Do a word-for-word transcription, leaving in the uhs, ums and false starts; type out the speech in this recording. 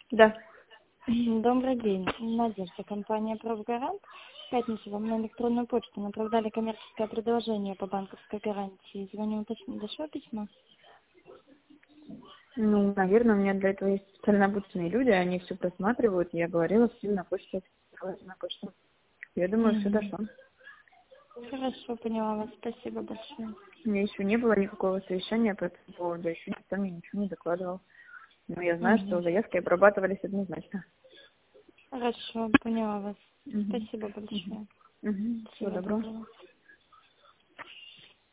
Да. Добрый день. Надежда, компания «Профгарант». В пятницу вам на электронную почту направляли коммерческое предложение по банковской гарантии. Звоню уточнить, дошло письмо? Ну, наверное, у меня для этого есть специально обученные люди, они все просматривают. Я говорила всем на почту, на почту. Я думаю, все Угу. дошло. Хорошо, поняла вас. Спасибо большое. У меня еще не было никакого совещания по этому поводу, еще никто мне ничего не докладывал. Но я знаю, что Угу. заявки обрабатывались однозначно. Хорошо, поняла вас. Угу. Спасибо большое. Угу. Угу. Всего Всего доброго. доброго.